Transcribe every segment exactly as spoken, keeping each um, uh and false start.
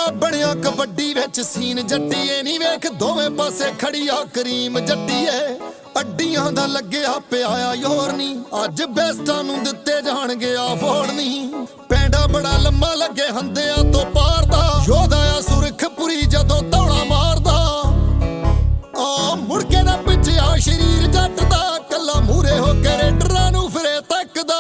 ਬਣਿਆ ਕਬੱਡੀ ਵਿੱਚ ਸੀਨ ਜੱਟੀਏ ਨੀ ਵੇਖ ਦੋਵੇਂ ਪਾਸੇ ਖੜੀ ਆ ਕਰੀਮ ਜੱਟੀਏ ਅੱਡੀਆਂ ਦਾ ਲੱਗਿਆ ਪਿਆ ਆ ਯੋਰ ਨੀ ਅੱਜ ਬੈਸਟਾਂ ਨੂੰ ਦਿੱਤੇ ਜਾਣਗੇ ਆ ਫੋੜ ਨੀ ਪੈਂਡਾ ਬੜਾ ਲੰਮਾ ਲੱਗੇ ਹੰਦਿਆਂ ਤੋਂ ਪਾਰ ਦਾ ਯੋਧਾ ਆ ਸੁਰਖਪੁਰੀ ਜਦੋਂ ਦੌੜਾ ਮਾਰਦਾ ਆ ਮੁੜ ਕੇ ਨਾ ਪਿੱਛੇ ਆ ਸ਼ਰੀਰ ਜੱਟ ਦਾ ਕੱਲਾ ਮੂਰੇ ਹੋ ਕੇ ਰੇਡਰਾਂ ਨੂੰ ਫਿਰੇ ਤੱਕਦਾ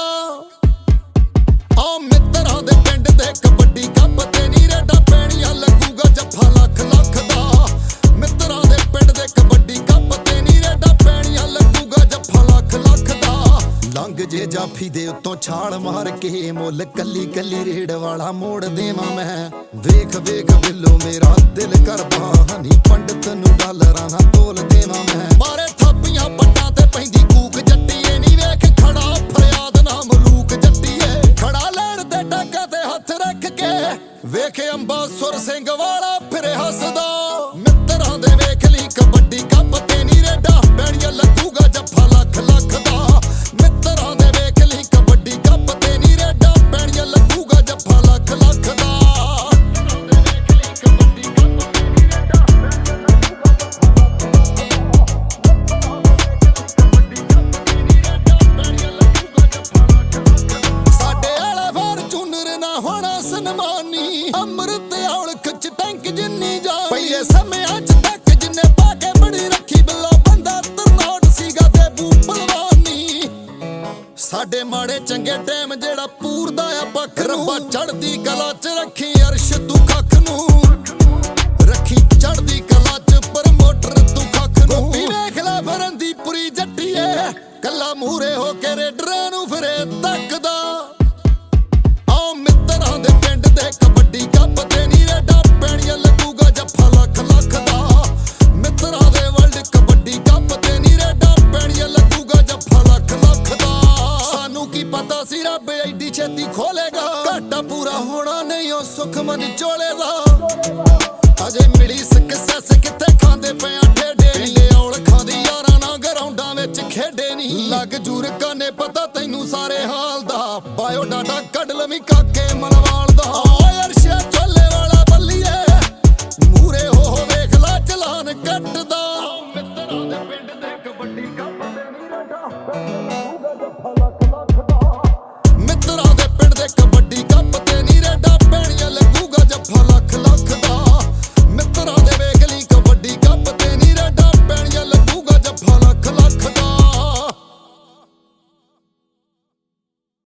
ਆ ਮਿੱਤਰਾਂ ਦੇ ਪਿੰਡ ਦੇ ਕਬੱਡੀ ਕੱਪ ਤੇ ਨੀ ਰੇਡਾ ਪੈਣੀਆਂ ਲੱਗੂਗਾ ਜੱਫਾ ਲੱਖ ਲੱਖ ਦਾ ਮਿੱਤਰਾਂ ਦੇ ਪਿੰਡ ਦੇ ਕਬੱਡੀ ਕੱਪ ਤੇ ਨੀ ਰੇਡਾ ਪੈਣੀਆਂ ਲੱਗੂਗਾ ਜੱਫਾ ਲੱਖ ਲੱਖ ਦਾ ਲੰਘ ਜੇ ਜਾਫੀ ਦੇ ਉੱਤੋਂ ਛਾਲ ਮਾਰ ਕੇ ਮੁੱਲ ਕੱਲੀ ਕੱਲੀ ਰੇਡ ਵਾਲਾ ਮੋੜ ਦੇਵਾਂ ਮੈਂ ਵੇਖ ਵੇਖ ਬਿੱਲੋ ਮੇਰਾ ਦਿਲ ਕਰਦਾ ਹਨੀ ਪੰਡਤ ਨੂੰ ਡਾਲਰਾਂ ਨਾਲ ਤੋਲ ਦੇਵਾਂ ਮੈਂ ਮਾਰੇ ਥਾਪੀਆਂ ਪੱਟਾਂ ਤੇ ਪੈਂਦੀ ਕੂਕ ਜੱਟੀਏ ਨੀ ਵੇਖ ਖੜਾ ਫਰਿਆਦ ਨਾ ਮਲੂਕ ਜੱਟੀਏ ਖੜਾ ਲੈਣ ਦੇ ਟਾਕਾਂ ਤੇ ਹੱਥ ਰੱਖ ਕੇ ਵੇਖ ਅੰਬਾ ਸੁਰ ਸਿੰਘ ਵਾਲਾ ਫਿਰੇ ਹੱਸਦਾ ਮਿੱਤਰਾਂ ਦੇ ਵੇਖ ਲਈ ਕਬੱਡੀ ਕੱਪ ਤੇ ਨੀ ਰੇਡਾ ਪੈਣੀਆਂ ਲੱਗੂਗਾ ਜੱਫਾ ਲੱਖ ਲੱਖ ਦਾ ਮਿੱਤਰਾਂ ਦੇ ਵੇਖ ਲਈ ਕਬੱਡੀ ਕੱਪ ਤੇ ਨੀ ਰੇਡਾ ਪੈਣੀਆਂ ਲੱਗੂਗਾ ਜੱਫਾ ਲੱਖ ਲੱਖ ਦਾ ਸਨਮਾਨੀ ਅੰਮ੍ਰਿਤ ਔਲਖ ਚ ਟੈਂਕ ਜਿੰਨੀ ਜਾ ਪਹਿਲੇ ਸਮਿਆਂ ਚ ਤੱਕ ਜਿੰਨੇ ਪਾ ਕੇ ਬੜੀ ਰੱਖੀ ਬਿੱਲਾ ਬੰਦਾ ਤਰਨਾਟ ਸੀਗਾ ਤੇ ਬੂ ਪਹਿਲਵਾਨੀ ਸਾਡੇ ਮਾੜੇ ਚੰਗੇ ਟਾਈਮ ਜਿਹੜਾ ਪੂਰਦਾ ਆ ਪੱਖ ਰੱਬਾ ਚੜਦੀ ਕਲਾ ਚ ਰੱਖੀ ਅਰਸ਼ ਤੂੰ ਕੱਖ ਨੂੰ ਰੱਖੀ ਚੜਦੀ ਕਲਾ ਚ ਪ੍ਰਮੋਟਰ ਤੂੰ ਕੱਖ ਨੂੰ ਵੀ ਵੇਖ ਲੈ ਫਰੰਦੀ ਪੁਰੀ ਜੱਟੀਏ ਕੱਲਾ ਮੂਰੇ ਹੋ ਕੇ ਰੇਡਰਾਂ ਨੂੰ ਫਿਰੇ ਤੱਕਦਾ ਕਬੱਡੀ ਕੱਪ ਤੇ ਨੀ ਰੇਡਾ ਪੈਣੀਆਂ ਲੱਗੂਗਾ ਜੱਫਾ ਲੱਖ ਲੱਖ ਦਾ ਮਿੱਤਰਾਂ ਦੇ ਵਰਲਡ ਕਬੱਡੀ ਕੱਪ ਤੇ ਨੀ ਰੇਡਾ ਪੈਣੀਆਂ ਲੱਗੂਗਾ ਜੱਫਾ ਲੱਖ ਲੱਖ ਦਾ ਸਾਨੂੰ ਕੀ ਪਤਾ ਸੀ ਰੱਬ ਐਡੀ ਛੇਤੀ ਖੋਲੇਗਾ ਘਾਟਾ ਪੂਰਾ ਹੋਣਾ ਨਹੀਂ ਉਹ ਸੁਖ ਮਨ ਚੋਲੇ ਦਾ ਅਜੇ ਮਿਲੀ ਸਕਸੈਸ ਕਿੱਥੇ ਖਾਂਦੇ ਪਿਆ ਠੇਡੇ ਨੀਲੇ ਔਲਖਾਂ ਦੀ ਯਾਰਾਂ ਨਾਲ ਗਰਾਊਂਡਾਂ ਵਿੱਚ ਖੇਡੇ ਨਹੀਂ ਲੱਗ ਜੂਰਕਾਂ ਨੇ ਪਤਾ ਤੈਨੂੰ ਸਾਰੇ ਹਾਂ